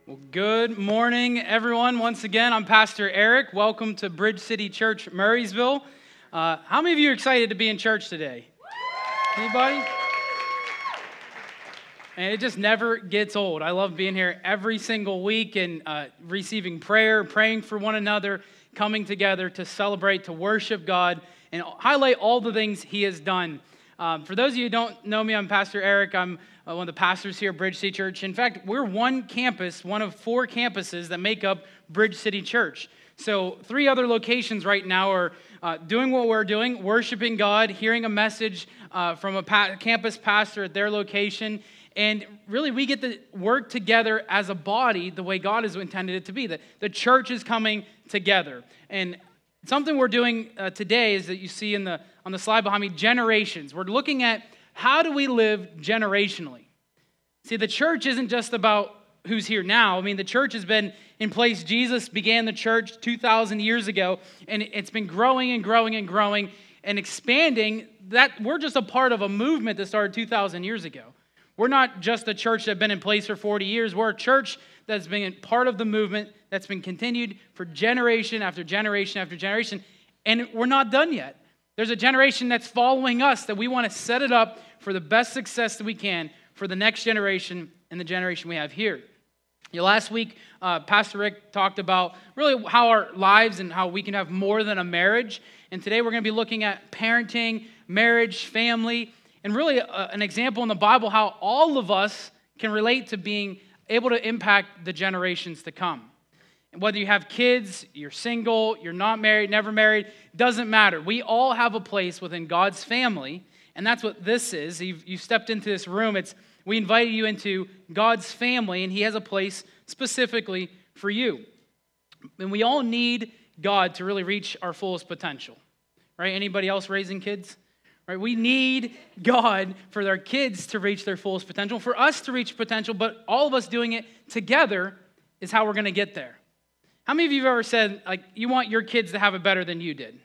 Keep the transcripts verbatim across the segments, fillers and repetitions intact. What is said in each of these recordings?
Well, good morning, everyone. Once again, I'm Pastor Eric. Welcome to Bridge City Church, Murraysville. Uh, how many of you are excited to be in church today? Anybody? And it just never gets old. I love being here every single week and uh, receiving prayer, praying for one another, coming together to celebrate, to worship God, and highlight all the things He has done. Um, for those of you who don't know me, I'm Pastor Eric. I'm uh, one of the pastors here at Bridge City Church. In fact, we're one campus, one of four campuses that make up Bridge City Church. So three other locations right now are uh, doing what we're doing, worshiping God, hearing a message uh, from a pa- campus pastor at their location. And really, we get to work together as a body the way God has intended it to be. The, the church is coming together. And something we're doing uh, today is that you see in the on the slide behind me, generations. We're looking at how do we live generationally. See, the church isn't just about who's here now. I mean, the church has been in place. Jesus began the church two thousand years ago, and it's been growing and growing and growing and expanding. That we're just a part of a movement that started two thousand years ago. We're not just a church that's been in place for forty years. We're a church that's been part of the movement that's been continued for generation after generation after generation, and we're not done yet. There's a generation that's following us that we want to set it up for the best success that we can for the next generation and the generation we have here. You know, last week, uh, Pastor Rick talked about really how our lives and how we can have more than a marriage. And today we're going to be looking at parenting, marriage, family, and really uh, an example in the Bible how all of us can relate to being able to impact the generations to come. And whether you have kids, you're single, you're not married, never married, doesn't matter. We all have a place within God's family, and that's what this is. You've, you've stepped into this room. It's we invited you into God's family, and He has a place specifically for you. And we all need God to really reach our fullest potential. Right? Anybody else raising kids? Right? We need God for our kids to reach their fullest potential, for us to reach potential, but all of us doing it together is how we're going to get there. How many of you have ever said, like, you want your kids to have it better than you did?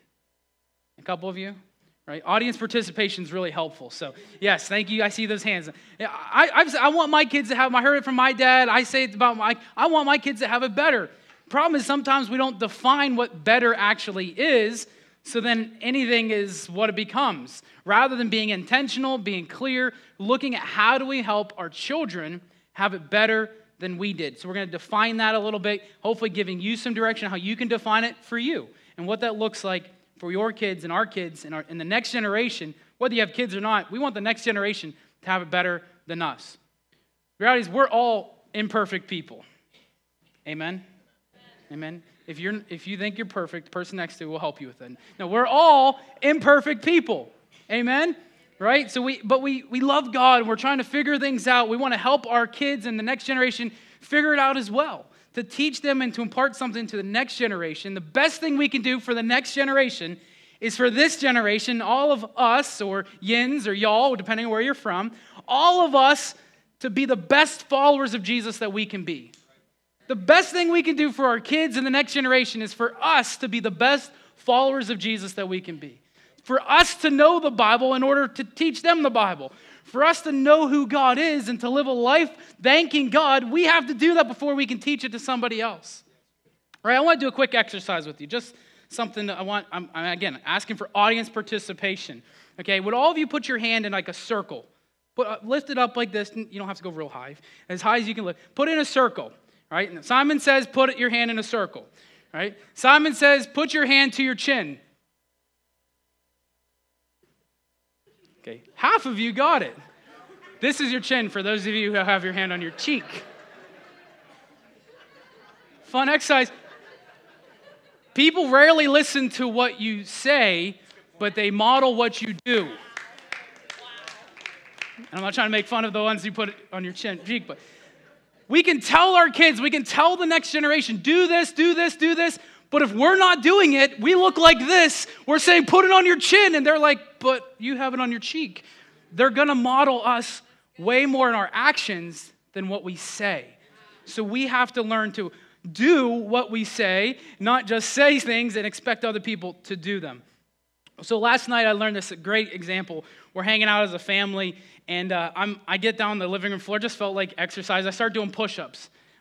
A couple of you, right? Audience participation is really helpful. So, yes, thank you. I see those hands. I, I've, I want my kids to have, I heard it from my dad. I say it about my, I want my kids to have it better. Problem is sometimes we don't define what better actually is, so then anything is what it becomes. Rather than being intentional, being clear, looking at how do we help our children have it better than we did. So we're going to define that a little bit, hopefully giving you some direction how you can define it for you and what that looks like for your kids and our kids and, our, and the next generation. Whether you have kids or not, we want the next generation to have it better than us. The reality is we're all imperfect people. Amen? Amen? If you're if you think you're perfect, the person next to you will help you with it. No, we're all imperfect people. Amen? Right? So we but we we love God and we're trying to figure things out. We want to help our kids and the next generation figure it out as well. To teach them and to impart something to the next generation. The best thing we can do for the next generation is for this generation, all of us, or yins or y'all, depending on where you're from, all of us to be the best followers of Jesus that we can be. The best thing we can do for our kids and the next generation is for us to be the best followers of Jesus that we can be. For us to know the Bible in order to teach them the Bible. For us to know who God is and to live a life thanking God, we have to do that before we can teach it to somebody else. All right, I want to do a quick exercise with you. Just something that I want, I'm, I'm again, asking for audience participation. Okay, would all of you put your hand in like a circle? Put, uh, lift it up like this. You don't have to go real high. As high as you can lift. Put it in a circle. All right, and Simon says, put your hand in a circle. All right, Simon says, put your hand to your chin. Okay, half of you got it. This is your chin for those of you who have your hand on your cheek. Fun exercise. People rarely listen to what you say, but they model what you do. And I'm not trying to make fun of the ones you put on your chin, cheek, but we can tell our kids, we can tell the next generation, do this, do this, do this. But if we're not doing it, we look like this. We're saying, put it on your chin. And they're like, but you have it on your cheek. They're going to model us way more in our actions than what we say. So we have to learn to do what we say, not just say things and expect other people to do them. So last night I learned this great example. We're hanging out as a family, and uh, I'm, I get down on the living room floor. Just felt like exercise. I started doing push-ups.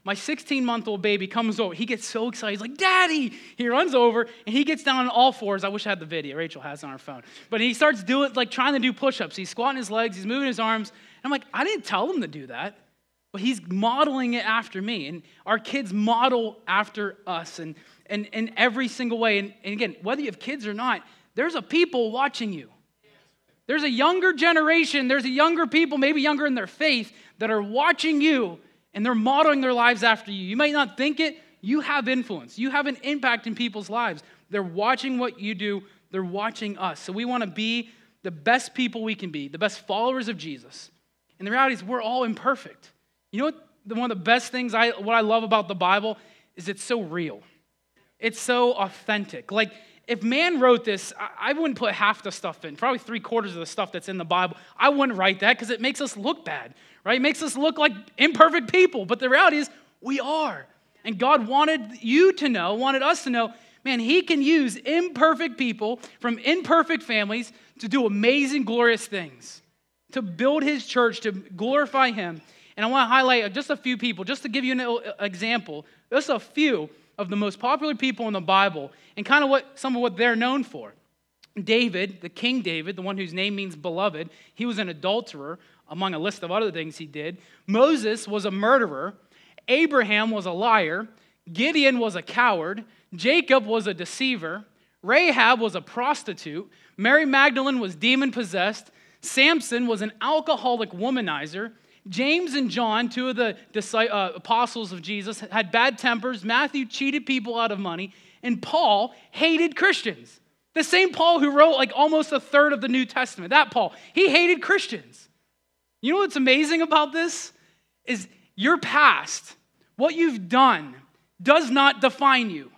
My sixteen-month-old baby comes over. He gets so excited. He's like, Daddy! He runs over, and he gets down on all fours. I wish I had the video. Rachel has it on her phone. But he starts doing, like, trying to do push-ups. He's squatting his legs. He's moving his arms. And I'm like, I didn't tell him to do that. But he's modeling it after me. And our kids model after us in, in, in every single way. And, and again, whether you have kids or not, there's a people watching you. There's a younger generation. There's a younger people, maybe younger in their faith, that are watching you. And they're modeling their lives after you. You might not think it. You have influence. You have an impact in people's lives. They're watching what you do. They're watching us. So we want to be the best people we can be, the best followers of Jesus. And the reality is we're all imperfect. You know what? The, one of the best things, I what I love about the Bible is it's so real. It's so authentic. Like, if man wrote this, I, I wouldn't put half the stuff in, probably three quarters of the stuff that's in the Bible. I wouldn't write that because it makes us look bad. Right? It makes us look like imperfect people, but the reality is we are. And God wanted you to know, wanted us to know, man, he can use imperfect people from imperfect families to do amazing, glorious things, to build his church, to glorify him. And I want to highlight just a few people, just to give you an example, just a few of the most popular people in the Bible and kind of what some of what they're known for. David, the King David, the one whose name means beloved, he was an adulterer, among a list of other things he did. Moses was a murderer. Abraham was a liar. Gideon was a coward. Jacob was a deceiver. Rahab was a prostitute. Mary Magdalene was demon-possessed. Samson was an alcoholic womanizer. James and John, two of the uh, apostles of Jesus, had bad tempers. Matthew cheated people out of money. And Paul hated Christians. The same Paul who wrote like almost a third of the New Testament. That Paul, he hated Christians. You know what's amazing about this? Is your past, what you've done, does not define you.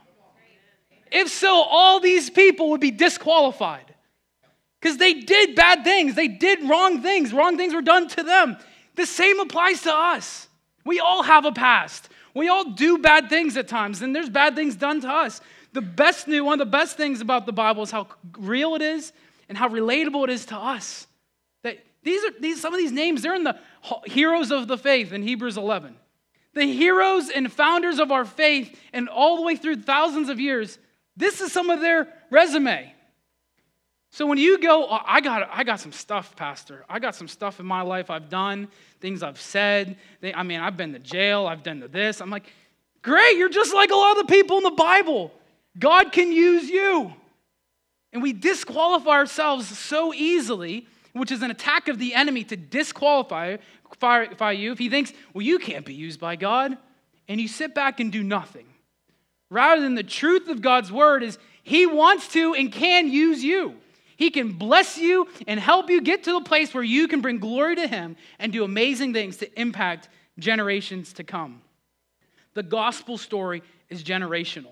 If so, all these people would be disqualified. Because they did bad things. They did wrong things. Wrong things were done to them. The same applies to us. We all have a past. We all do bad things at times, and there's bad things done to us. The best new, one of the best things about the Bible is how real it is and how relatable it is to us. That These are these some of these names, they're in the heroes of the faith in Hebrews eleven. The heroes and founders of our faith, and all the way through thousands of years, this is some of their resume. So when you go, oh, I got I got some stuff, Pastor. I got some stuff in my life I've done, things I've said. They, I mean, I've been to jail, I've done this. I'm like, great, you're just like a lot of the people in the Bible. God can use you. And we disqualify ourselves so easily, which is an attack of the enemy to disqualify you. If he thinks, well, you can't be used by God, and you sit back and do nothing. Rather than the truth of God's word is he wants to and can use you. He can bless you and help you get to the place where you can bring glory to him and do amazing things to impact generations to come. The gospel story is generational.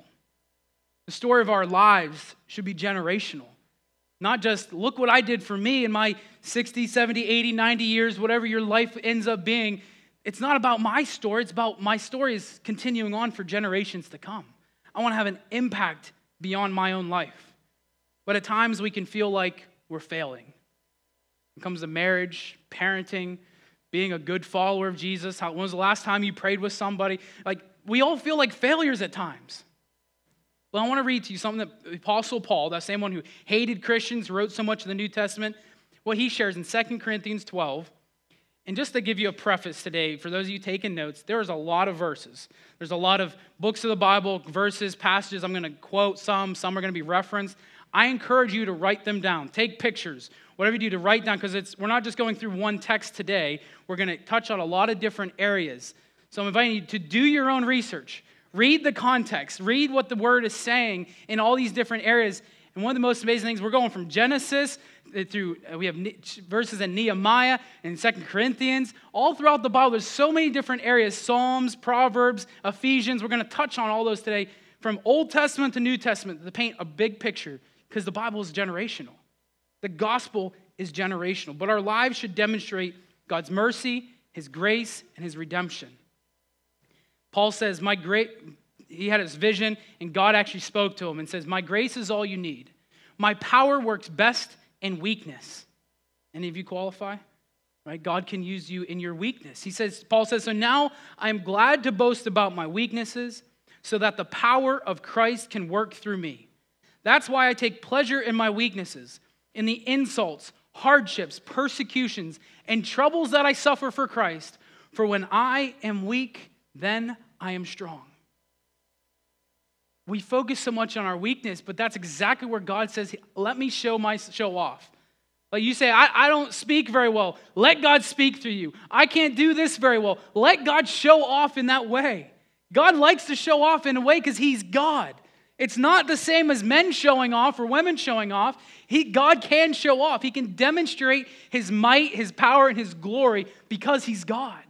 The story of our lives should be generational. Not just, look what I did for me in my sixty, seventy, eighty, ninety years, whatever your life ends up being. It's not about my story. It's about my story is continuing on for generations to come. I want to have an impact beyond my own life. But at times we can feel like we're failing. When it comes to marriage, parenting, being a good follower of Jesus. How, when was the last time you prayed with somebody? Like, we all feel like failures at times. Well, I want to read to you something that the Apostle Paul, that same one who hated Christians, wrote so much of the New Testament, what he shares in Second Corinthians twelve. And just to give you a preface today, for those of you taking notes, there's a lot of verses. There's a lot of books of the Bible, verses, passages. I'm going to quote some. Some are going to be referenced. I encourage you to write them down. Take pictures. Whatever you do to write down, because it's we're not just going through one text today. We're going to touch on a lot of different areas. So I'm inviting you to do your own research. Read the context. Read what the word is saying in all these different areas. And one of the most amazing things, we're going from Genesis through, we have verses in Nehemiah and Second Corinthians. All throughout the Bible, there's so many different areas. Psalms, Proverbs, Ephesians. We're going to touch on all those today. From Old Testament to New Testament to paint a big picture. Because the Bible is generational. The gospel is generational. But our lives should demonstrate God's mercy, his grace, and his redemption. Paul says, my great, he had his vision, and God actually spoke to him and says, my grace is all you need. My power works best in weakness. Any of you qualify? right? God can use you in your weakness. He says, Paul says, so now I am glad to boast about my weaknesses so that the power of Christ can work through me. That's why I take pleasure in my weaknesses, in the insults, hardships, persecutions, and troubles that I suffer for Christ. For when I am weak, then I am strong. We focus so much on our weakness, but that's exactly where God says, let me show my show off. Like you say, I, I don't speak very well. Let God speak through you. I can't do this very well. Let God show off in that way. God likes to show off in a way because he's God. It's not the same as men showing off or women showing off. He, God can show off. He can demonstrate his might, his power, and his glory because he's God.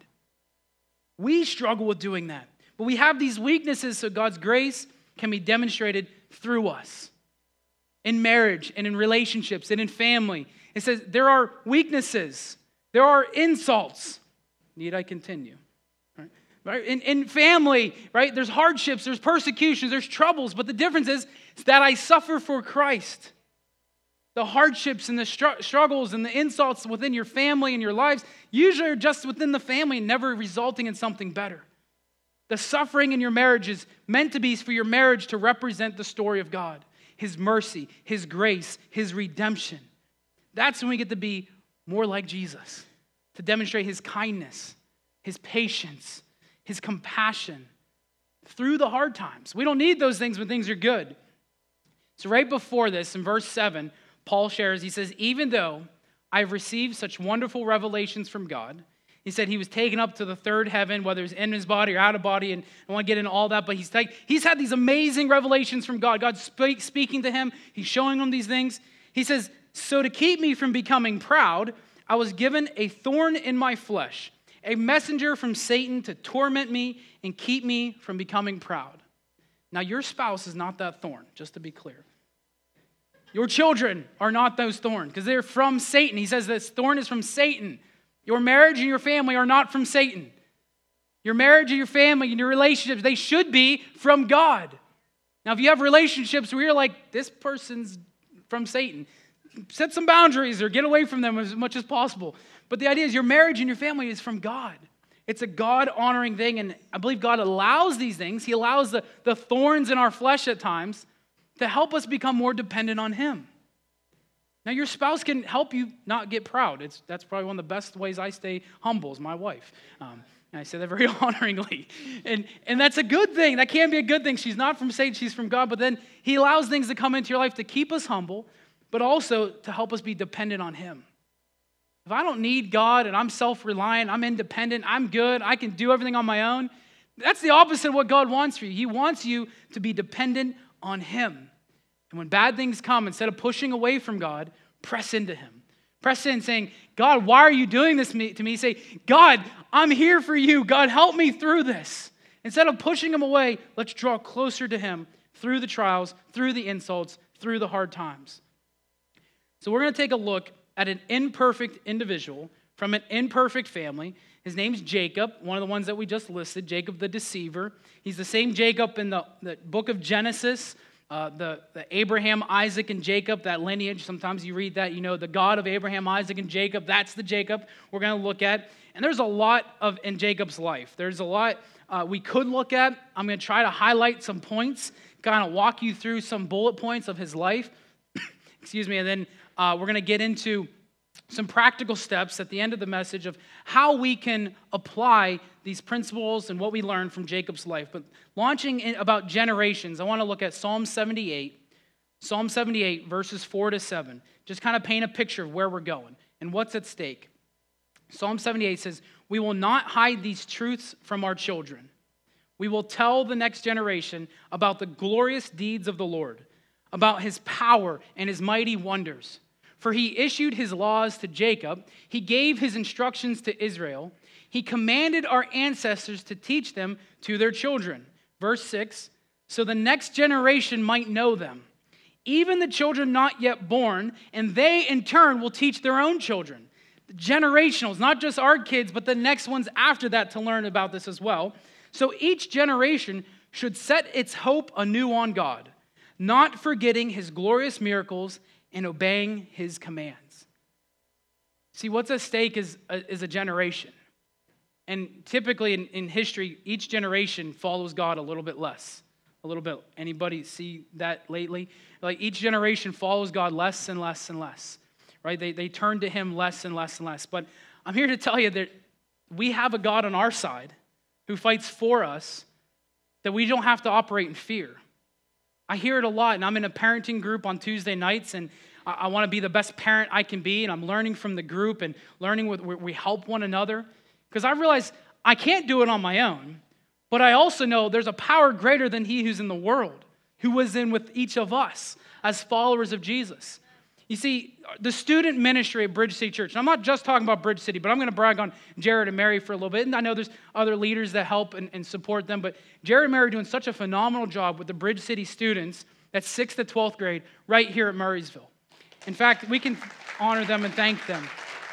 We struggle with doing that. But we have these weaknesses so God's grace can be demonstrated through us. In marriage and in relationships and in family. It says there are weaknesses. There are insults. Need I continue? Right? In, in family, right, there's hardships, there's persecutions, there's troubles, but the difference is, is that I suffer for Christ. The hardships and the str- struggles and the insults within your family and your lives usually are just within the family and never resulting in something better. The suffering in your marriage is meant to be for your marriage to represent the story of God, his mercy, his grace, his redemption. That's when we get to be more like Jesus, to demonstrate his kindness, his patience, his compassion through the hard times. We don't need those things when things are good. So right before this, in verse seven, Paul shares, he says, even though I've received such wonderful revelations from God, he said he was taken up to the third heaven, whether it's in his body or out of body, and I don't want to get into all that, but he's, like, he's had these amazing revelations from God. God's speak, speaking to him. He's showing him these things. He says, so to keep me from becoming proud, I was given a thorn in my flesh, a messenger from Satan to torment me and keep me from becoming proud. Now, your spouse is not that thorn, just to be clear. Your children are not those thorns because they're from Satan. He says this thorn is from Satan. Your marriage and your family are not from Satan. Your marriage and your family and your relationships, they should be from God. Now, if you have relationships where you're like, this person's from Satan, set some boundaries or get away from them as much as possible. But the idea is your marriage and your family is from God. It's a God-honoring thing, and I believe God allows these things. He allows the, the thorns in our flesh at times to help us become more dependent on him. Now, your spouse can help you not get proud. It's, that's probably one of the best ways I stay humble is my wife. Um, and I say that very honoringly. And, and that's a good thing. That can be a good thing. She's not from Satan, she's from God. But then he allows things to come into your life to keep us humble, but also to help us be dependent on him. If I don't need God and I'm self-reliant, I'm independent, I'm good, I can do everything on my own, that's the opposite of what God wants for you. He wants you to be dependent on him. And when bad things come, instead of pushing away from God, press into him. Press in saying, God, why are you doing this to me? Say, God, I'm here for you. God, help me through this. Instead of pushing him away, let's draw closer to him through the trials, through the insults, through the hard times. So we're going to take a look at an imperfect individual from an imperfect family. His name's Jacob, one of the ones that we just listed, Jacob the deceiver. He's the same Jacob in the, the book of Genesis, uh, the, the Abraham, Isaac, and Jacob, that lineage. Sometimes you read that, you know, the God of Abraham, Isaac, and Jacob. That's the Jacob we're going to look at. And there's a lot of in Jacob's life. There's a lot uh, we could look at. I'm going to try to highlight some points, kind of walk you through some bullet points of his life. Excuse me, and then uh, we're going to get into some practical steps at the end of the message of how we can apply these principles and what we learned from Jacob's life. But launching in about generations, I want to look at Psalm seventy-eight. Psalm seventy-eight, verses four to seven. Just kind of paint a picture of where we're going and what's at stake. Psalm seventy-eight says, we will not hide these truths from our children. We will tell the next generation about the glorious deeds of the Lord, about his power and his mighty wonders. For he issued his laws to Jacob. He gave his instructions to Israel. He commanded our ancestors to teach them to their children. Verse six, so the next generation might know them, even the children not yet born, and they in turn will teach their own children. The generationals, not just our kids, but the next ones after that to learn about this as well. So each generation should set its hope anew on God, not forgetting his glorious miracles and obeying his commands. See, what's at stake is a, is a generation. And typically in, in history, each generation follows God a little bit less. A little bit. Anybody see that lately? Like each generation follows God less and less and less. Right? They, they turn to him less and less and less. But I'm here to tell you that we have a God on our side who fights for us, that we don't have to operate in fear. I hear it a lot, and I'm in a parenting group on Tuesday nights, and I, I want to be the best parent I can be, and I'm learning from the group and learning with, where we help one another. Because I realize I can't do it on my own, but I also know there's a power greater than he who's in the world, who was in with each of us as followers of Jesus. You see, the student ministry at Bridge City Church, and I'm not just talking about Bridge City, but I'm going to brag on Jared and Mary for a little bit, and I know there's other leaders that help and, and support them, but Jared and Mary are doing such a phenomenal job with the Bridge City students at sixth to twelfth grade right here at Murraysville. In fact, we can honor them and thank them.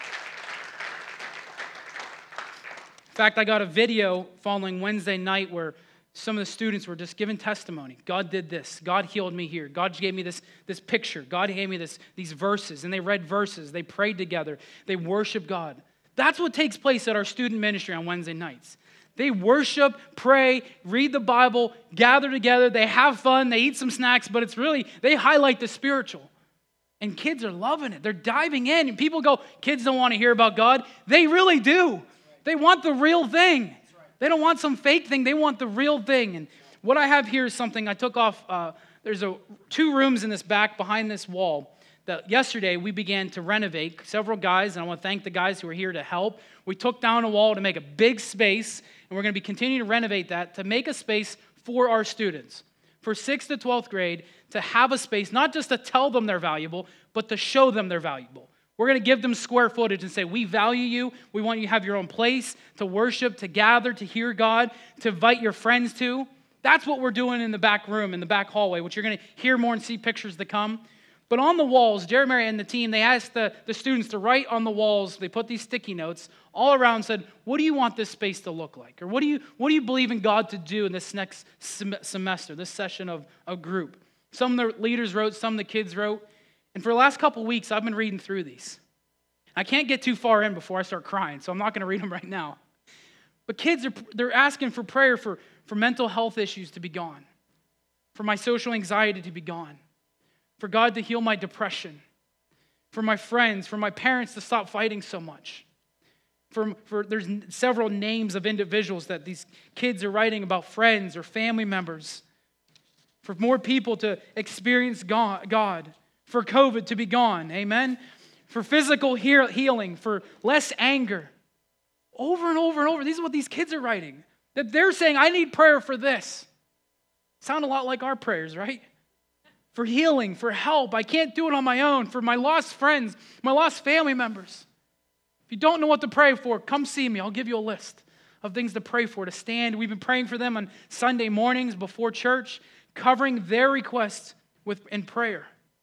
In fact, I got a video following Wednesday night where some of the students were just giving testimony. God did this. God healed me here. God gave me this, this picture. God gave me this, these verses. And they read verses. They prayed together. They worshiped God. That's what takes place at our student ministry on Wednesday nights. They worship, pray, read the Bible, gather together. They have fun. They eat some snacks. But it's really, they highlight the spiritual. And kids are loving it. They're diving in. And people go, kids don't want to hear about God. They really do. They want the real thing. They don't want some fake thing. They want the real thing. And what I have here is something I took off. Uh, there's a, two rooms in this back behind this wall that yesterday we began to renovate. Several guys, and I want to thank the guys who are here to help. We took down a wall to make a big space, and we're going to be continuing to renovate that to make a space for our students. For sixth to twelfth grade, to have a space, not just to tell them they're valuable, but to show them they're valuable. We're going to give them square footage and say, we value you. We want you to have your own place to worship, to gather, to hear God, to invite your friends to. That's what we're doing in the back room, in the back hallway, which you're going to hear more and see pictures to come. But on the walls, Jeremiah and the team, they asked the, the students to write on the walls. They put these sticky notes all around and said, what do you want this space to look like? Or what do you, what do you believe in God to do in this next sem- semester, this session of a group? Some of the leaders wrote, some of the kids wrote. And for the last couple of weeks, I've been reading through these. I can't get too far in before I start crying, so I'm not going to read them right now. But kids, are they're asking for prayer for, for mental health issues to be gone, for my social anxiety to be gone, for God to heal my depression, for my friends, for my parents to stop fighting so much. For, for there's several names of individuals that these kids are writing about, friends or family members, for more people to experience God, for COVID to be gone, amen? For physical healing, for less anger. Over and over and over, these are what these kids are writing. That they're saying, I need prayer for this. Sound a lot like our prayers, right? For healing, for help. I can't do it on my own. For my lost friends, my lost family members. If you don't know what to pray for, come see me. I'll give you a list of things to pray for, to stand. We've been praying for them on Sunday mornings before church, covering their requests with in prayer.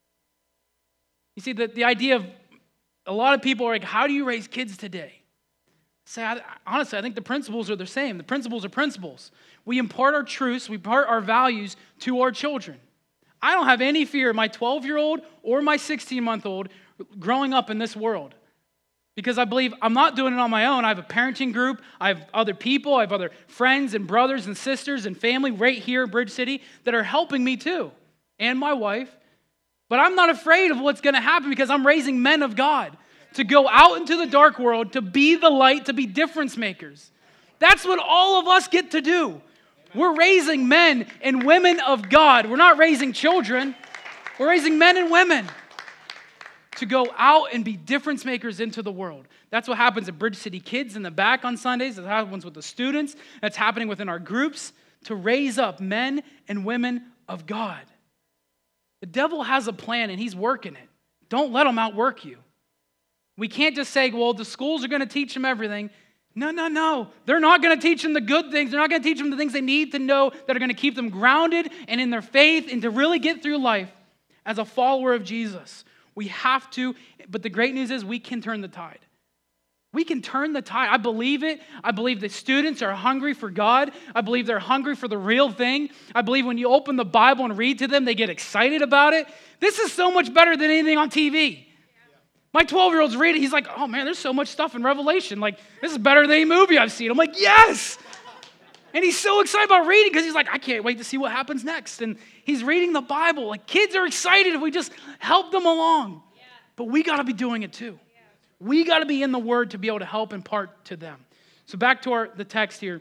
You see, the, the idea of a lot of people are like, how do you raise kids today? Say, I, honestly, I think the principles are the same. The principles are principles. We impart our truths, we impart our values to our children. I don't have any fear of my twelve-year-old or my sixteen-month-old growing up in this world. Because I believe I'm not doing it on my own. I have a parenting group. I have other people. I have other friends and brothers and sisters and family right here in Bridge City that are helping me too, and my wife. But I'm not afraid of what's going to happen because I'm raising men of God to go out into the dark world, to be the light, to be difference makers. That's what all of us get to do. We're raising men and women of God. We're not raising children. We're raising men and women to go out and be difference makers into the world. That's what happens at Bridge City Kids in the back on Sundays. That happens with the students. That's happening within our groups to raise up men and women of God. The devil has a plan and he's working it. Don't let him outwork you. We can't just say, well, the schools are going to teach them everything. No, no, no. They're not going to teach them the good things. They're not going to teach them the things they need to know that are going to keep them grounded and in their faith and to really get through life as a follower of Jesus. We have to, but the great news is we can turn the tide. We can turn the tide. I believe it. I believe the students are hungry for God. I believe they're hungry for the real thing. I believe when you open the Bible and read to them, they get excited about it. This is so much better than anything on T V. My twelve-year-old's reading. He's like, oh, man, there's so much stuff in Revelation. Like, this is better than any movie I've seen. I'm like, yes! And he's so excited about reading because he's like, I can't wait to see what happens next. And he's reading the Bible. Like, kids are excited if we just help them along. Yeah. But we got to be doing it too. Yeah. We got to be in the Word to be able to help impart to them. So back to our the text here.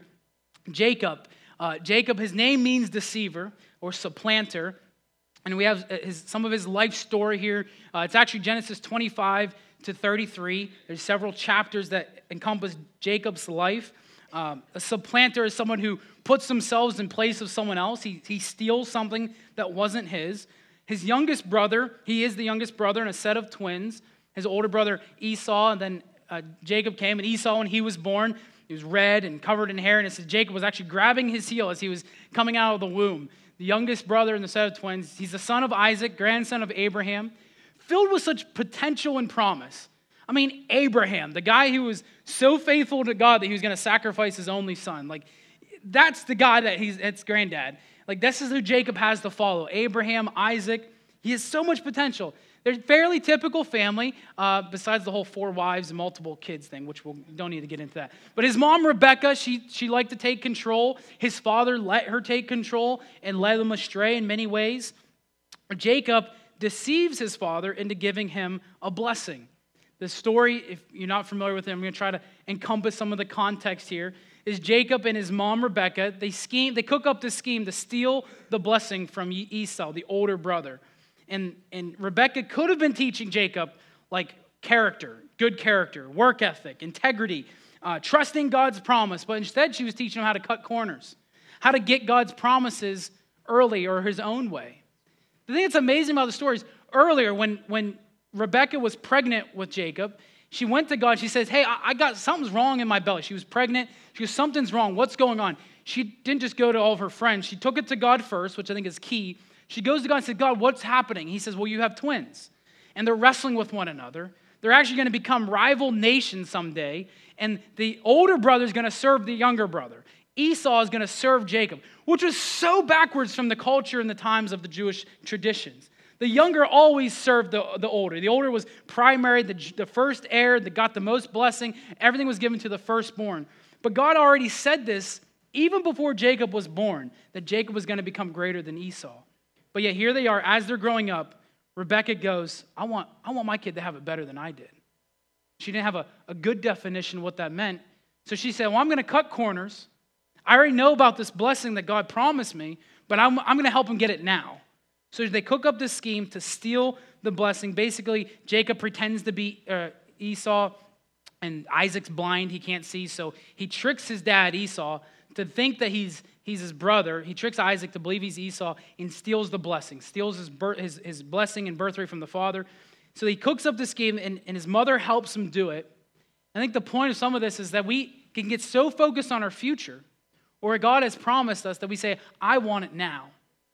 Jacob. Uh, Jacob, his name means deceiver or supplanter. And we have his, some of his life story here. Uh, it's actually Genesis twenty-five to thirty-three. There's several chapters that encompass Jacob's life. Um, a supplanter is someone who puts themselves in place of someone else. He, he steals something that wasn't his. His youngest brother, he is the youngest brother in a set of twins. His older brother Esau, and then uh, Jacob came. And Esau, when he was born, he was red and covered in hair. And it says Jacob was actually grabbing his heel as he was coming out of the womb. The youngest brother in the set of twins. He's the son of Isaac, grandson of Abraham, filled with such potential and promise. I mean, Abraham, the guy who was so faithful to God that he was going to sacrifice his only son. Like, that's the guy that he's, it's granddad. Like, this is who Jacob has to follow. Abraham, Isaac. He has so much potential. They're a fairly typical family, uh, besides the whole four wives and multiple kids thing, which we we'll, don't need to get into that. But his mom, Rebecca, she, she liked to take control. His father let her take control and led him astray in many ways. Jacob deceives his father into giving him a blessing. The story, if you're not familiar with it, I'm going to try to encompass some of the context here, is Jacob and his mom, Rebecca, they scheme, they cook up this scheme to steal the blessing from Esau, the older brother. And, and Rebecca could have been teaching Jacob, like, character, good character, work ethic, integrity, uh, trusting God's promise, but instead she was teaching him how to cut corners, how to get God's promises early or his own way. The thing that's amazing about the story is earlier when, when Rebecca was pregnant with Jacob, she went to God. She says, hey, I got something's wrong in my belly. She was pregnant. She goes, something's wrong. What's going on? She didn't just go to all of her friends. She took it to God first, which I think is key. She goes to God and said, God, what's happening? He says, well, you have twins, and they're wrestling with one another. They're actually going to become rival nations someday, and the older brother is going to serve the younger brother. Esau is going to serve Jacob, which was so backwards from the culture and the times of the Jewish traditions. The younger always served the, the older. The older was primary, the, the first heir that got the most blessing. Everything was given to the firstborn. But God already said this even before Jacob was born, that Jacob was going to become greater than Esau. But yet here they are, as they're growing up, Rebecca goes, I want, I want my kid to have it better than I did. She didn't have a, a good definition of what that meant. So she said, well, I'm going to cut corners. I already know about this blessing that God promised me, but I'm, I'm going to help him get it now. So they cook up this scheme to steal the blessing. Basically, Jacob pretends to be uh, Esau, and Isaac's blind. He can't see, so he tricks his dad, Esau, to think that he's he's his brother. He tricks Isaac to believe he's Esau and steals the blessing, steals his, birth, his, his blessing and birthright from the father. So he cooks up this scheme, and, and his mother helps him do it. I think the point of some of this is that we can get so focused on our future, or God has promised us, that we say, I want it now.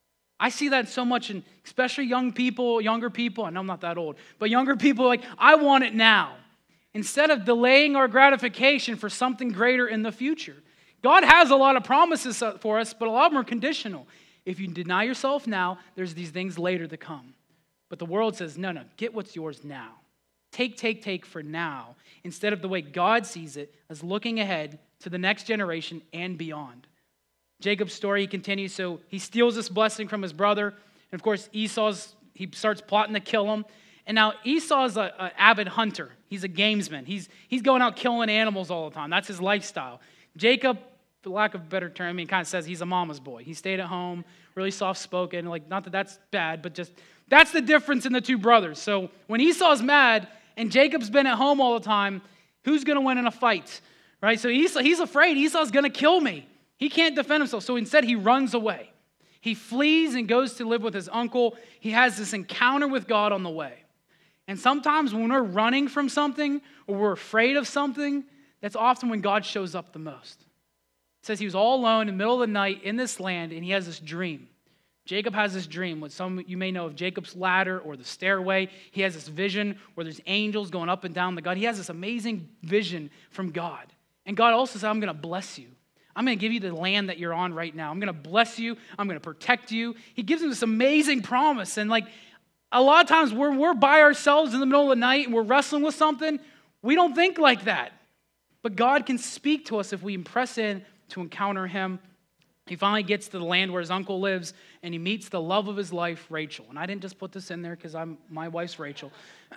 I see that so much in especially young people, younger people. I know I'm not that old, but younger people are like, I want it now. Instead of delaying our gratification for something greater in the future. God has a lot of promises for us, but a lot of them are conditional. If you deny yourself now, there's these things later to come. But the world says, no, no, get what's yours now. Take, take, take for now, instead of the way God sees it as looking ahead to the next generation and beyond. Jacob's story continues. So he steals this blessing from his brother. And of course, Esau's, he starts plotting to kill him. And now Esau's an avid hunter. He's a gamesman. He's, he's going out killing animals all the time. That's his lifestyle. Jacob, for lack of a better term, I mean, kind of says he's a mama's boy. He stayed at home, really soft-spoken. Like, not that that's bad, but just that's the difference in the two brothers. So when Esau's mad and Jacob's been at home all the time, who's going to win in a fight? Right? So Esau, he's afraid. Esau's going to kill me. He can't defend himself, so instead he runs away. He flees and goes to live with his uncle. He has this encounter with God on the way. And sometimes when we're running from something or we're afraid of something, that's often when God shows up the most. It says he was all alone in the middle of the night in this land, and he has this dream. Jacob has this dream, what some you may know of Jacob's ladder or the stairway. He has this vision where there's angels going up and down the God. He has this amazing vision from God. And God also said, I'm going to bless you. I'm going to give you the land that you're on right now. I'm going to bless you. I'm going to protect you. He gives him this amazing promise. And like, A lot of times we're, we're by ourselves in the middle of the night and we're wrestling with something. We don't think like that. But God can speak to us if we press in to encounter him. He finally gets to the land where his uncle lives, and he meets the love of his life, Rachel. And I didn't just put this in there because I'm my wife's Rachel.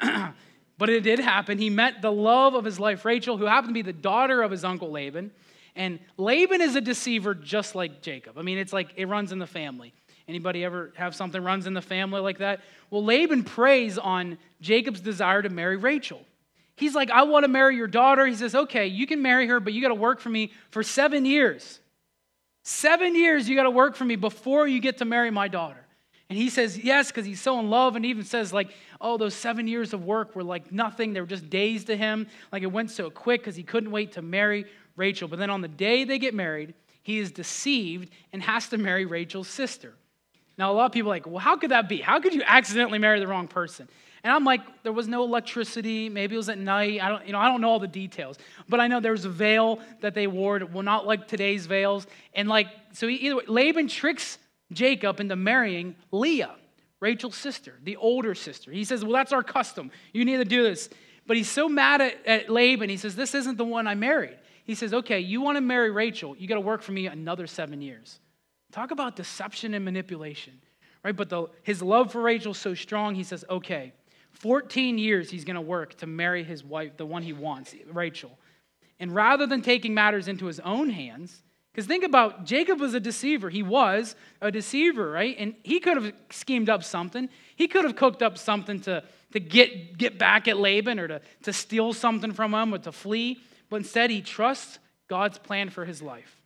But it did happen. He met the love of his life, Rachel, who happened to be the daughter of his uncle Laban. And Laban is a deceiver just like Jacob. I mean, it's like it runs in the family. Anybody ever have something runs in the family like that? Well, Laban preys on Jacob's desire to marry Rachel. He's like, I want to marry your daughter. He says, okay, you can marry her, but you got to work for me for seven years. Seven years you got to work for me before you get to marry my daughter. And he says yes, because he's so in love, and even says like, oh, those seven years of work were like nothing. They were just days to him. Like it went so quick because he couldn't wait to marry Rachel. But then on the day they get married, he is deceived and has to marry Rachel's sister. Now, a lot of people are like, well, how could that be? How could you accidentally marry the wrong person? And I'm like, there was no electricity. Maybe it was at night. I don't, you know, I don't know all the details. But I know there was a veil that they wore. Well, not like today's veils. And like, so he, either way, Laban tricks Jacob into marrying Leah, Rachel's sister, the older sister. He says, well, that's our custom. You need to do this. But he's so mad at, at Laban. He says, this isn't the one I married. He says, okay, you want to marry Rachel. You got to work for me another seven years. Talk about deception and manipulation, right? But the, his love for Rachel is so strong, he says, okay, fourteen years he's going to work to marry his wife, the one he wants, Rachel. And rather than taking matters into his own hands, because think about, Jacob was a deceiver. He was a deceiver, right? And he could have schemed up something. He could have cooked up something to, to get, get back at Laban or to, to steal something from him or to flee. But instead, he trusts God's plan for his life.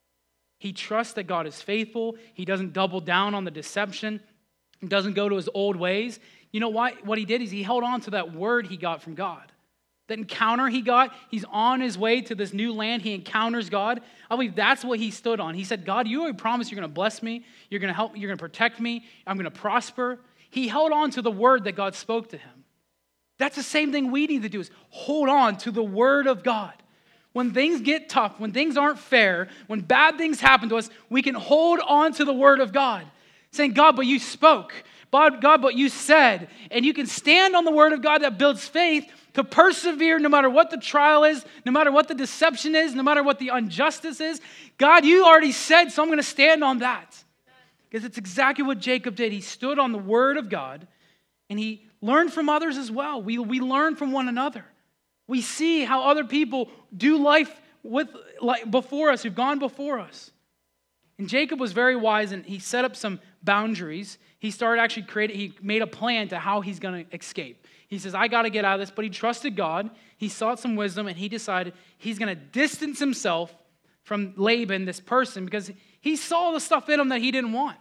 He trusts that God is faithful. He doesn't double down on the deception. He doesn't go to his old ways. You know why? What he did is he held on to that word he got from God. That encounter he got, he's on his way to this new land. He encounters God. I believe that's what he stood on. He said, God, you already promised you're going to bless me. You're going to help me. You're going to protect me. I'm going to prosper. He held on to the word that God spoke to him. That's the same thing we need to do is hold on to the word of God. When things get tough, when things aren't fair, when bad things happen to us, we can hold on to the word of God. Saying, God, but you spoke. God, God, but you said. And you can stand on the word of God that builds faith to persevere no matter what the trial is, no matter what the deception is, no matter what the injustice is. God, you already said, so I'm going to stand on that. Because it's exactly what Jacob did. He stood on the word of God, and he learned from others as well. We, we learn from one another. We see how other people do life with like before us, who've gone before us. And Jacob was very wise, and he set up some boundaries. He started actually creating, he made a plan to how he's going to escape. He says, I got to get out of this, but he trusted God. He sought some wisdom, and he decided he's going to distance himself from Laban, this person, because he saw the stuff in him that he didn't want.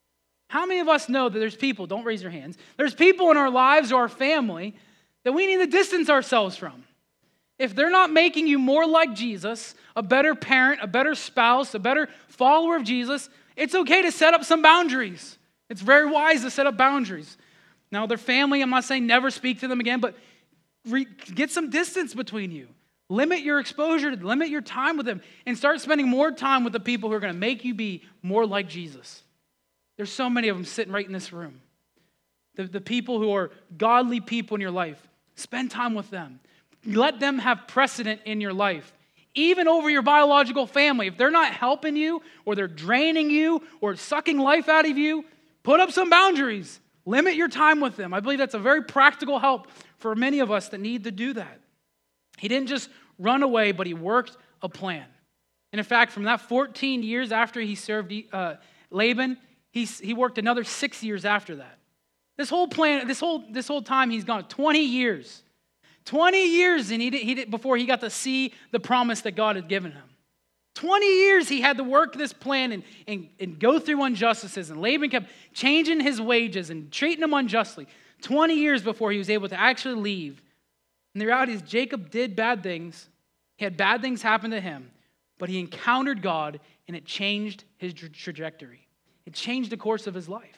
How many of us know that there's people, don't raise your hands, there's people in our lives or our family that we need to distance ourselves from? If they're not making you more like Jesus, a better parent, a better spouse, a better follower of Jesus, it's okay to set up some boundaries. It's very wise to set up boundaries. Now, their family, I'm not saying never speak to them again, but re- get some distance between you. Limit your exposure, limit your time with them, and start spending more time with the people who are going to make you be more like Jesus. There's so many of them sitting right in this room. The, the people who are godly people in your life, spend time with them. Let them have precedent in your life, even over your biological family. If they're not helping you, or they're draining you, or sucking life out of you, put up some boundaries. Limit your time with them. I believe that's a very practical help for many of us that need to do that. He didn't just run away, but he worked a plan. And in fact, from that fourteen years after he served uh, Laban, he, he worked another six years after that. This whole plan, this whole, this whole time he's gone twenty years. twenty years and he did, he did, before he got to see the promise that God had given him. twenty years he had to work this plan and, and, and go through injustices. And Laban kept changing his wages and treating him unjustly. twenty years before he was able to actually leave. And the reality is Jacob did bad things. He had bad things happen to him. But he encountered God and it changed his tra- trajectory. It changed the course of his life.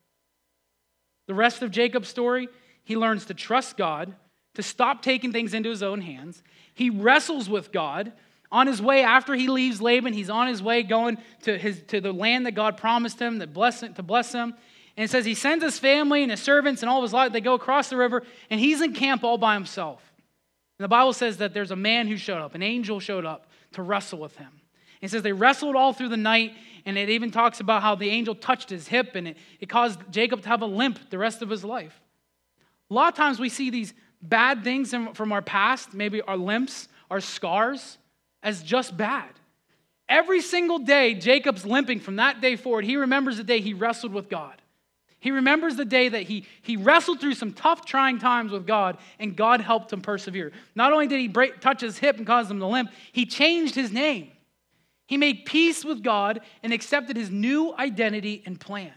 The rest of Jacob's story, he learns to trust God, to stop taking things into his own hands. He wrestles with God. On his way, after he leaves Laban, he's on his way going to his to the land that God promised him, that bless, to bless him. And it says he sends his family and his servants and all of his life. They go across the river, and he's in camp all by himself. And the Bible says that there's a man who showed up, an angel showed up to wrestle with him. It says they wrestled all through the night, and it even talks about how the angel touched his hip, and it, it caused Jacob to have a limp the rest of his life. A lot of times we see these bad things from our past, maybe our limps, our scars, as just bad. Every single day, Jacob's limping from that day forward. He remembers the day he wrestled with God. He remembers the day that he, he wrestled through some tough, trying times with God, and God helped him persevere. Not only did he break, touch his hip and cause him to limp, he changed his name. He made peace with God and accepted his new identity and plan.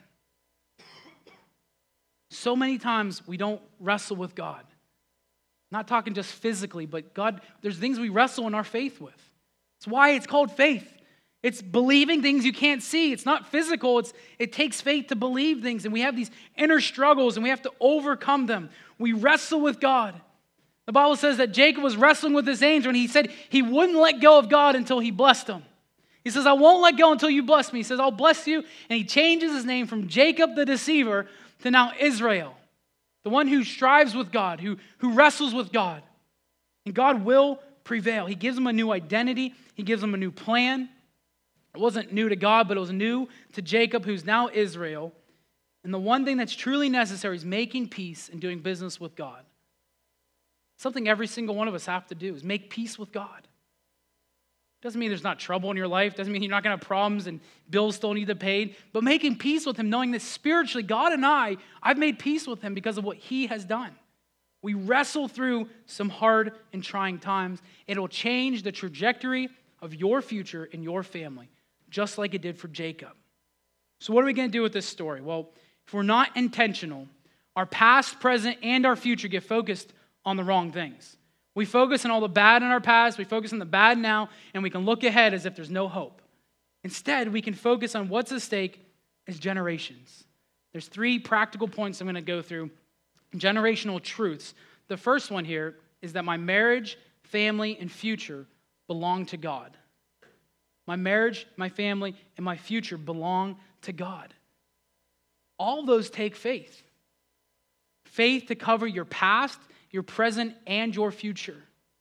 So many times we don't wrestle with God. Not talking just physically, but God, there's things we wrestle in our faith with. It's why it's called faith. It's believing things you can't see. It's not physical. It's, it takes faith to believe things, and we have these inner struggles, and we have to overcome them. We wrestle with God. The Bible says that Jacob was wrestling with this angel, and he said he wouldn't let go of God until he blessed him. He says, I won't let go until you bless me. He says, I'll bless you. And he changes his name from Jacob the deceiver to now Israel, the one who strives with God, who, who wrestles with God. And God will prevail. He gives him a new identity. He gives him a new plan. It wasn't new to God, but it was new to Jacob, who's now Israel. And the one thing that's truly necessary is making peace and doing business with God. Something every single one of us have to do is make peace with God. Doesn't mean there's not trouble in your life. Doesn't mean you're not going to have problems and bills still need to be paid. But making peace with him, knowing that spiritually, God and I, I've made peace with him because of what he has done. We wrestle through some hard and trying times. It'll change the trajectory of your future and your family, just like it did for Jacob. So what are we going to do with this story? Well, if we're not intentional, our past, present, and our future get focused on the wrong things. We focus on all the bad in our past, we focus on the bad now, and we can look ahead as if there's no hope. Instead, we can focus on what's at stake as generations. There's three practical points I'm going to go through, generational truths. The first one here is that my marriage, family, and future belong to God. My marriage, my family, and my future belong to God. All those take faith. Faith to cover your past, your present, and your future.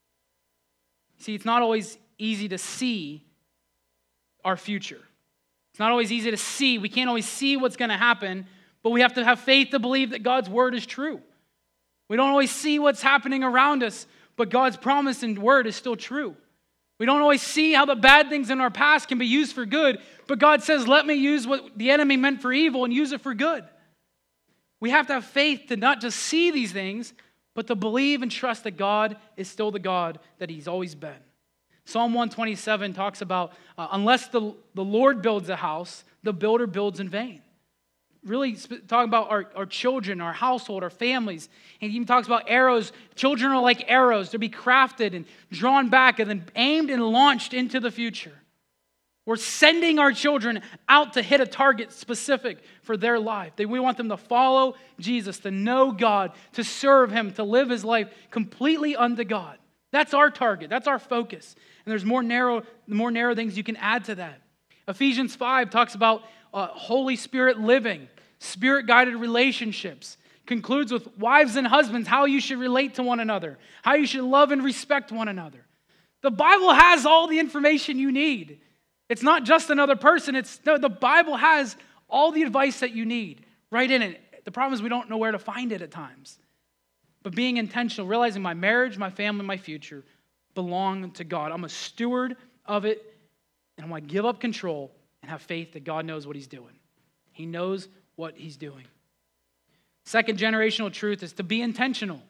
See, it's not always easy to see our future. It's not always easy to see. We can't always see what's going to happen, but we have to have faith to believe that God's word is true. We don't always see what's happening around us, but God's promise and word is still true. We don't always see how the bad things in our past can be used for good, but God says, let me use what the enemy meant for evil and use it for good. We have to have faith to not just see these things, but to believe and trust that God is still the God that he's always been. Psalm one twenty-seven talks about, uh, unless the, the Lord builds a house, the builder builds in vain. Really talking about our, our children, our household, our families. And he even talks about arrows. Children are like arrows. They'll be crafted and drawn back and then aimed and launched into the future. We're sending our children out to hit a target specific for their life. We want them to follow Jesus, to know God, to serve him, to live his life completely unto God. That's our target. That's our focus. And there's more narrow, more narrow things you can add to that. Ephesians five talks about uh, Holy Spirit living, Spirit-guided relationships. Concludes with wives and husbands, how you should relate to one another, how you should love and respect one another. The Bible has all the information you need. It's not just another person. It's no, the Bible has all the advice that you need right in it. The problem is we don't know where to find it at times. But being intentional, realizing my marriage, my family, my future belong to God. I'm a steward of it, and I want to give up control and have faith that God knows what he's doing. He knows what he's doing. Second generational truth is to be intentional.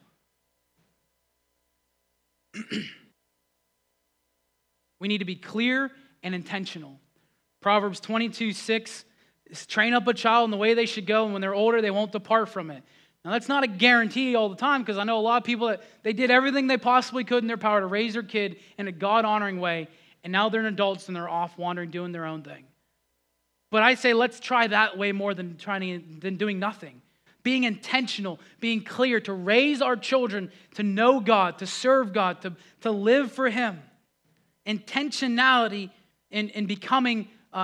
We need to be clear and intentional. Proverbs twenty-two six, train up a child in the way they should go, and when they're older, they won't depart from it. Now, that's not a guarantee all the time, because I know a lot of people that they did everything they possibly could in their power to raise their kid in a God-honoring way, and now they're adults and they're off wandering, doing their own thing. But I say let's try that way more than trying than doing nothing. Being intentional, being clear, to raise our children to know God, to serve God, to, to live for him. Intentionality in, in becoming uh,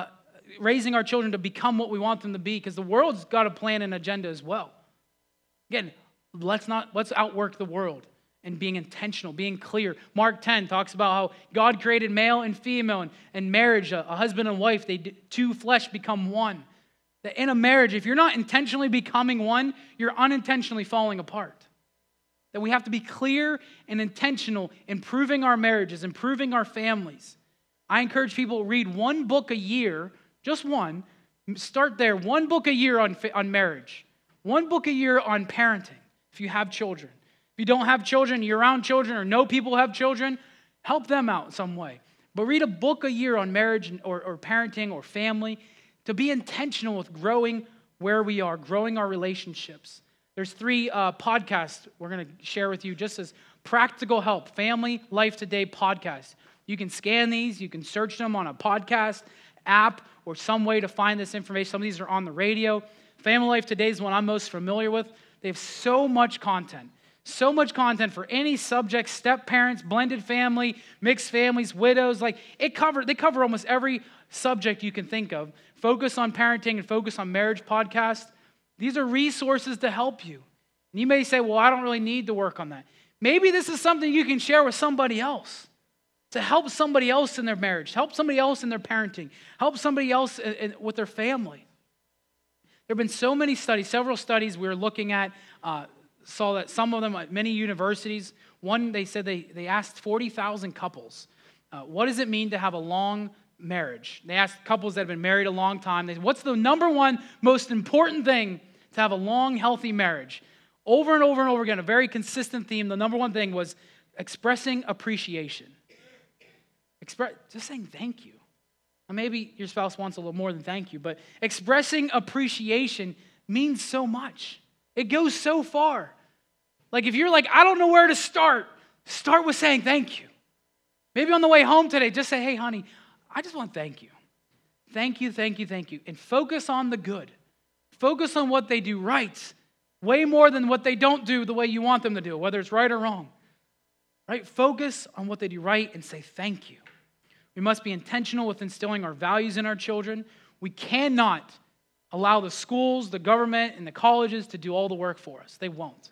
raising our children to become what we want them to be, because the world's got a plan and agenda as well. Again, let's not let's outwork the world and being intentional, being clear. Mark ten talks about how God created male and female, and, and marriage, a, a husband and wife, they two flesh become one. That in a marriage, if you're not intentionally becoming one, you're unintentionally falling apart. That we have to be clear and intentional, improving our marriages, improving our families. I encourage people to read one book a year, just one. Start there, one book a year on, on marriage. One book a year on parenting, if you have children. If you don't have children, you're around children or know people who have children, help them out in some way. But read a book a year on marriage or, or parenting or family to be intentional with growing where we are, growing our relationships. There's three uh, podcasts we're going to share with you just as practical help. Family Life Today podcast. You can scan these. You can search them on a podcast app or some way to find this information. Some of these are on the radio. Family Life Today is one I'm most familiar with. They have so much content. So much content for any subject, step parents, blended family, mixed families, widows. Like it cover, they cover almost every subject you can think of. Focus on Parenting and Focus on Marriage podcast. These are resources to help you. And you may say, well, I don't really need to work on that. Maybe this is something you can share with somebody else to help somebody else in their marriage, help somebody else in their parenting, help somebody else in, in, with their family. There have been so many studies, several studies we were looking at, uh, saw that some of them at many universities, one, they said they, they asked forty thousand couples, uh, what does it mean to have a long marriage? They asked couples that have been married a long time, they said, what's the number one most important thing to have a long, healthy marriage? Over and over and over again, a very consistent theme, the number one thing was expressing appreciation. Express, just saying thank you. Now, maybe your spouse wants a little more than thank you, but expressing appreciation means so much. It goes so far. Like if you're like, I don't know where to start, start with saying thank you. Maybe on the way home today, just say, hey, honey, I just want to thank you. Thank you, thank you, thank you. And focus on the good. Focus on what they do right, way more than what they don't do the way you want them to do, whether it's right or wrong. Right? Focus on what they do right and say thank you. We must be intentional with instilling our values in our children. We cannot allow the schools, the government, and the colleges to do all the work for us. They won't.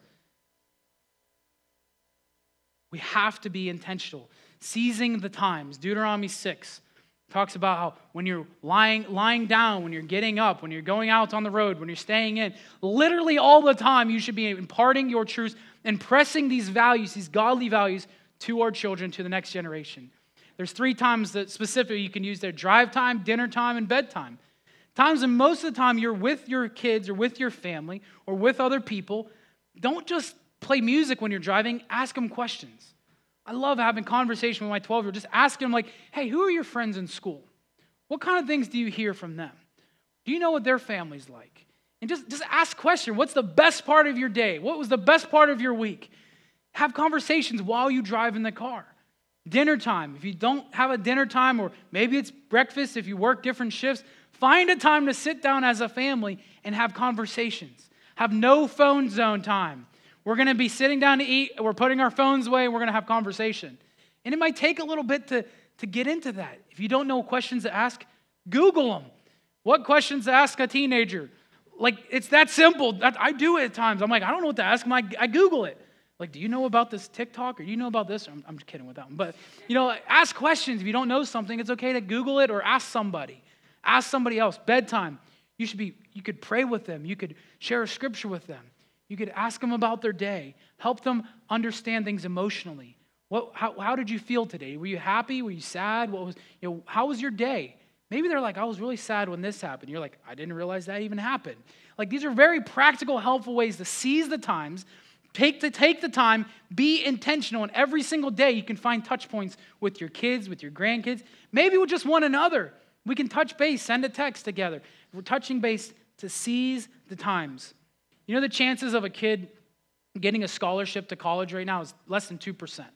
We have to be intentional. Seizing the times. Deuteronomy six talks about how when you're lying, lying down, when you're getting up, when you're going out on the road, when you're staying in, literally all the time you should be imparting your truths and pressing these values, these godly values, to our children, to the next generation. There's three times that specifically you can use their drive time, dinner time, and bedtime. Times when most of the time you're with your kids or with your family or with other people. Don't just play music when you're driving. Ask them questions. I love having conversation with my twelve-year-old. Just ask them like, hey, who are your friends in school? What kind of things do you hear from them? Do you know what their family's like? And just, just ask questions. What's the best part of your day? What was the best part of your week? Have conversations while you drive in the car. Dinner time. If you don't have a dinner time, or maybe it's breakfast if you work different shifts, find a time to sit down as a family and have conversations. Have no phone zone time. We're going to be sitting down to eat, we're putting our phones away, and we're going to have conversation. And it might take a little bit to, to get into that. If you don't know questions to ask, Google them. What questions to ask a teenager? Like, it's that simple. I do it at times. I'm like, I don't know what to ask them. I, I Google it. Like, do you know about this TikTok, or do you know about this? I'm, I'm just kidding with that one. But, you know, ask questions. If you don't know something, it's okay to Google it or ask somebody. Ask somebody else. Bedtime. You should be, you could pray with them. You could share a scripture with them. You could ask them about their day. Help them understand things emotionally. What, how, how did you feel today? Were you happy? Were you sad? What was, you know, how was your day? Maybe they're like, I was really sad when this happened. You're like, I didn't realize that even happened. Like, these are very practical, helpful ways to seize the times. Take the, take the time, be intentional, and every single day you can find touch points with your kids, with your grandkids, maybe with just one another. We can touch base, send a text together. We're touching base to seize the times. You know the chances of a kid getting a scholarship to college right now is less than two percent.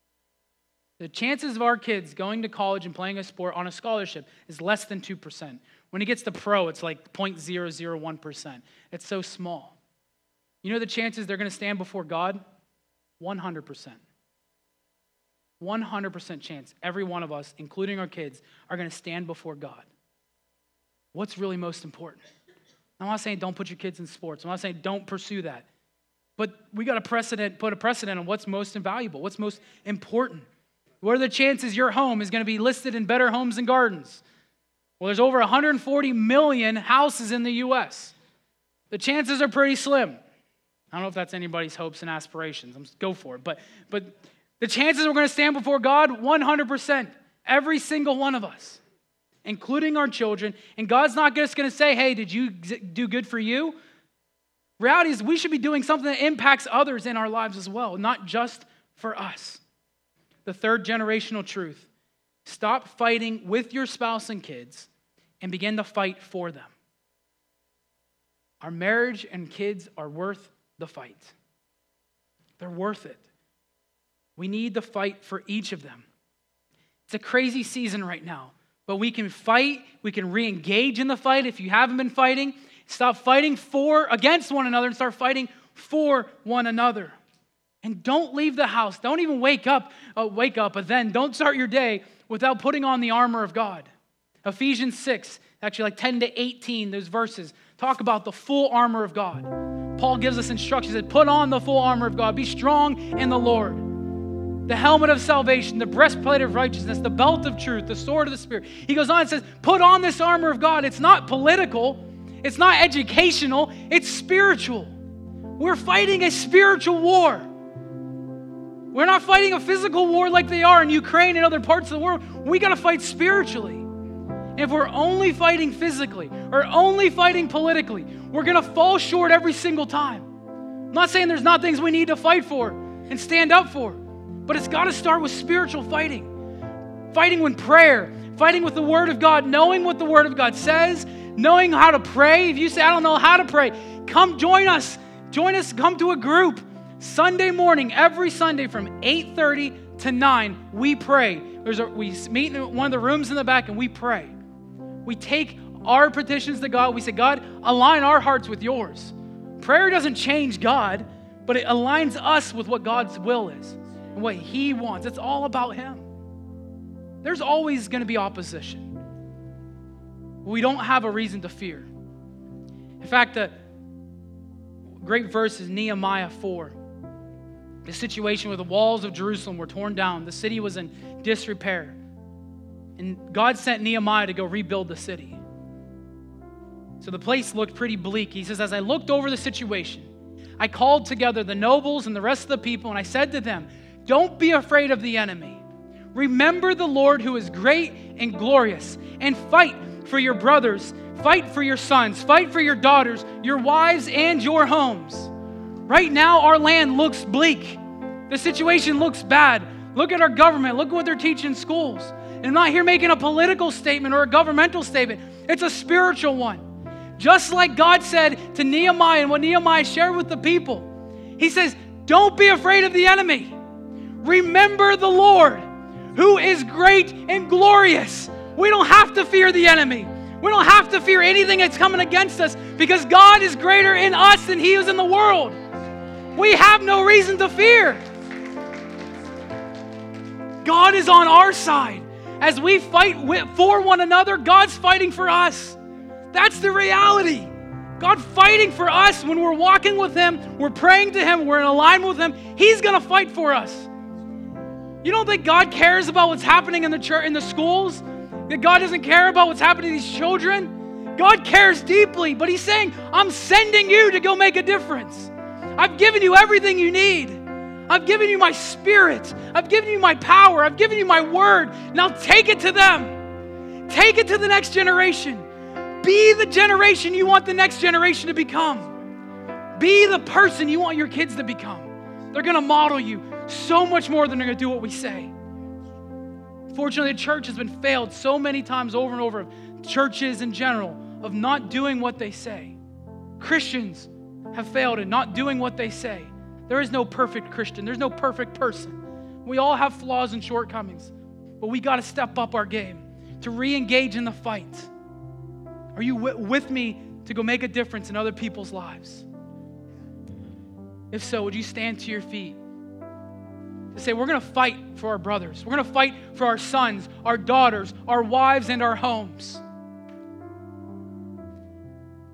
The chances of our kids going to college and playing a sport on a scholarship is less than two percent. When he gets to pro, it's like zero point zero zero one percent. It's so small. You know the chances they're going to stand before God? one hundred percent. one hundred percent chance every one of us, including our kids, are going to stand before God. what's really most important. I'm not saying don't put your kids in sports. I'm not saying don't pursue that. But we got to precedent, put a precedent on what's most invaluable, what's most important. What are the chances your home is going to be listed in Better Homes and Gardens? Well, there's over one hundred forty million houses in the U S. The chances are pretty slim. I don't know if that's anybody's hopes and aspirations. I'm just go for it. But, but the chances we're going to stand before God, one hundred percent. Every single one of us, including our children. And God's not just going to say, hey, did you do good for you? Reality is we should be doing something that impacts others in our lives as well, not just for us. The third generational truth: stop fighting with your spouse and kids and begin to fight for them. Our marriage and kids are worth the fight. They're worth it. We need to fight for each of them. It's a crazy season right now, but we can fight. We can re-engage in the fight. If you haven't been fighting, stop fighting for against one another and start fighting for one another. And don't leave the house. Don't even wake up, uh, wake up, but then don't start your day without putting on the armor of God. Ephesians six, actually like ten to eighteen, those verses talk about the full armor of God. Paul gives us instructions that put on the full armor of God. Be strong in the Lord. The helmet of salvation, the breastplate of righteousness, the belt of truth, the sword of the Spirit. He goes on and says, put on this armor of God. It's not political. It's not educational. It's spiritual. We're fighting a spiritual war. We're not fighting a physical war like they are in Ukraine and other parts of the world. We got to fight spiritually. If we're only fighting physically or only fighting politically, we're going to fall short every single time. I'm not saying there's not things we need to fight for and stand up for, but it's got to start with spiritual fighting. Fighting with prayer, fighting with the Word of God, knowing what the Word of God says, knowing how to pray. If you say, I don't know how to pray, come join us. Join us, come to a group. Sunday morning, every Sunday from eight thirty to nine, we pray. There's a, we meet in one of the rooms in the back and we pray. We take our petitions to God. We say, God, align our hearts with yours. Prayer doesn't change God, but it aligns us with what God's will is and what He wants. It's all about Him. There's always going to be opposition. We don't have a reason to fear. In fact, the great verse is Nehemiah four. The situation where the walls of Jerusalem were torn down. The city was in disrepair. And God sent Nehemiah to go rebuild the city. So the place looked pretty bleak. He says, as I looked over the situation, I called together the nobles and the rest of the people, and I said to them, don't be afraid of the enemy. Remember the Lord who is great and glorious, and fight for your brothers, fight for your sons, fight for your daughters, your wives, and your homes. Right now, our land looks bleak. The situation looks bad. Look at our government. Look at what they're teaching in schools. And I'm not here making a political statement or a governmental statement. It's a spiritual one. Just like God said to Nehemiah and what Nehemiah shared with the people. He says, don't be afraid of the enemy. Remember the Lord, who is great and glorious. We don't have to fear the enemy. We don't have to fear anything that's coming against us because God is greater in us than He is in the world. We have no reason to fear. God is on our side. As we fight with, for one another, God's fighting for us. That's the reality. God fighting for us when we're walking with Him, we're praying to Him, we're in alignment with Him. He's going to fight for us. You don't think God cares about what's happening in the church, in the schools? That God doesn't care about what's happening to these children? God cares deeply, but He's saying, I'm sending you to go make a difference. I've given you everything you need. I've given you my Spirit. I've given you my power. I've given you my word. Now take it to them. Take it to the next generation. Be the generation you want the next generation to become. Be the person you want your kids to become. They're going to model you so much more than they're going to do what we say. Fortunately, the church has been failed so many times over and over, churches in general, of not doing what they say. Christians have failed in not doing what they say. There is no perfect Christian. There's no perfect person. We all have flaws and shortcomings, but we got to step up our game to re-engage in the fight. Are you w- with me to go make a difference in other people's lives? If so, would you stand to your feet to say, we're going to fight for our brothers. We're going to fight for our sons, our daughters, our wives, and our homes.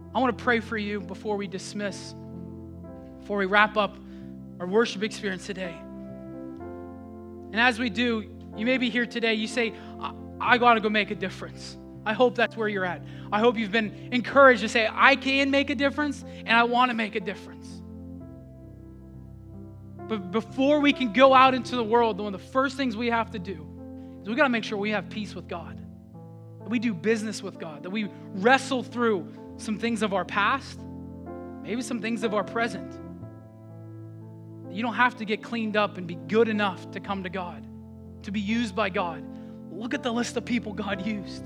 I want to pray for you before we dismiss, before we wrap up our worship experience today. And as we do, you may be here today, you say, I, I got to go make a difference. I hope that's where you're at. I hope you've been encouraged to say, I can make a difference, and I want to make a difference. But before we can go out into the world, one of the first things we have to do is we got to make sure we have peace with God, that we do business with God, that we wrestle through some things of our past, maybe some things of our present. You don't have to get cleaned up and be good enough to come to God, to be used by God. Look at the list of people God used.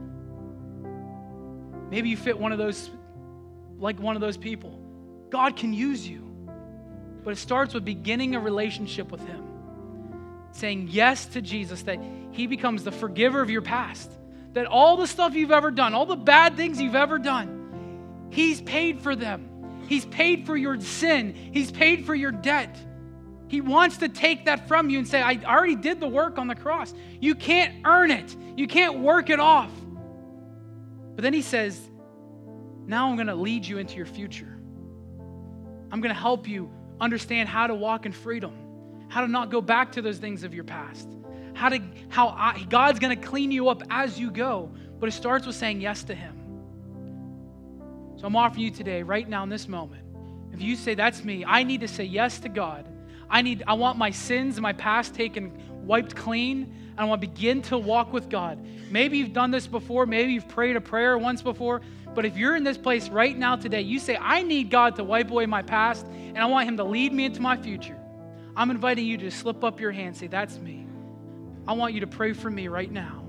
Maybe you fit one of those, like one of those people. God can use you. But it starts with beginning a relationship with Him. Saying yes to Jesus, that He becomes the forgiver of your past. That all the stuff you've ever done, all the bad things you've ever done, He's paid for them. He's paid for your sin. He's paid for your debt. He wants to take that from you and say, I already did the work on the cross. You can't earn it. You can't work it off. But then He says, now I'm going to lead you into your future. I'm going to help you understand how to walk in freedom, how to not go back to those things of your past, how to how I, God's going to clean you up as you go. But it starts with saying yes to Him. So I'm offering you today, right now in this moment, if you say, that's me, I need to say yes to God. I need, I want my sins and my past taken, wiped clean, and I want to begin to walk with God. Maybe you've done this before. Maybe you've prayed a prayer once before. But if you're in this place right now today, you say, I need God to wipe away my past, and I want Him to lead me into my future. I'm inviting you to slip up your hand and say, that's me. I want you to pray for me right now.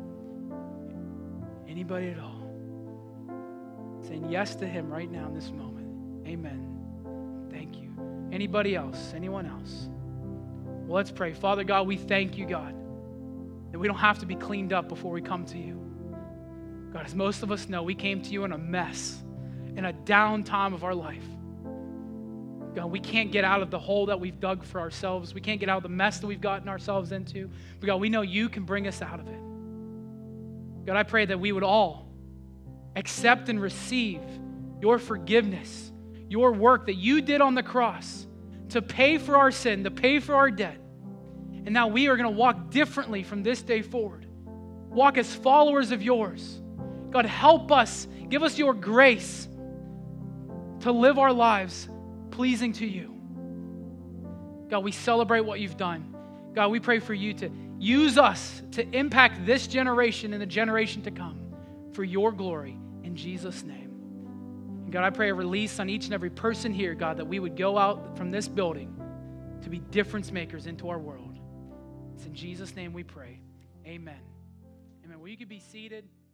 Anybody at all? Saying yes to Him right now in this moment. Amen. Thank you. Anybody else? Anyone else? Well, let's pray. Father God, we thank you, God, that we don't have to be cleaned up before we come to you. God, as most of us know, we came to you in a mess, in a down time of our life. God, we can't get out of the hole that we've dug for ourselves. We can't get out of the mess that we've gotten ourselves into. But God, we know you can bring us out of it. God, I pray that we would all accept and receive your forgiveness, your work that you did on the cross to pay for our sin, to pay for our debt. And now we are going to walk differently from this day forward. Walk as followers of yours. God, help us. Give us your grace to live our lives pleasing to you. God, we celebrate what you've done. God, we pray for you to use us to impact this generation and the generation to come for your glory in Jesus' name. And God, I pray a release on each and every person here, God, that we would go out from this building to be difference makers into our world. It's in Jesus' name we pray. Amen. Amen. Well, you could be seated.